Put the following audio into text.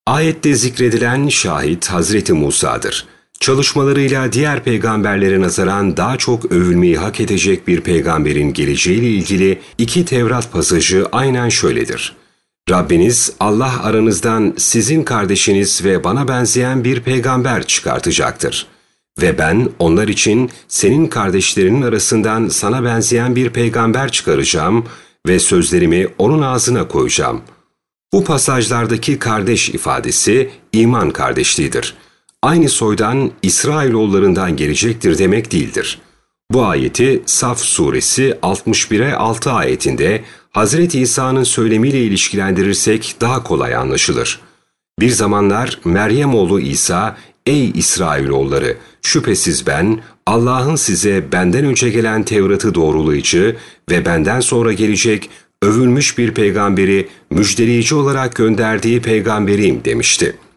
Ayette zikredilen şahit Hazreti Musa'dır. Çalışmalarıyla diğer peygamberlere nazaran daha çok övülmeyi hak edecek bir peygamberin geleceğiyle ilgili iki Tevrat pasajı aynen şöyledir. Rabbiniz Allah aranızdan sizin kardeşiniz ve bana benzeyen bir peygamber çıkartacaktır. Ve ben onlar için senin kardeşlerinin arasından sana benzeyen bir peygamber çıkaracağım ve sözlerimi onun ağzına koyacağım. Bu pasajlardaki kardeş ifadesi iman kardeşliğidir. Aynı soydan İsrailoğullarından gelecektir demek değildir. Bu ayeti Saf suresi 61'e 6 ayetinde Hazreti İsa'nın söylemiyle ilişkilendirirsek daha kolay anlaşılır. Bir zamanlar Meryem oğlu İsa, "Ey İsrailoğulları, şüphesiz ben, Allah'ın size benden önce gelen Tevrat'ı doğrulayıcı ve benden sonra gelecek övülmüş bir peygamberi müjdeleyici olarak gönderdiği peygamberiyim" demişti.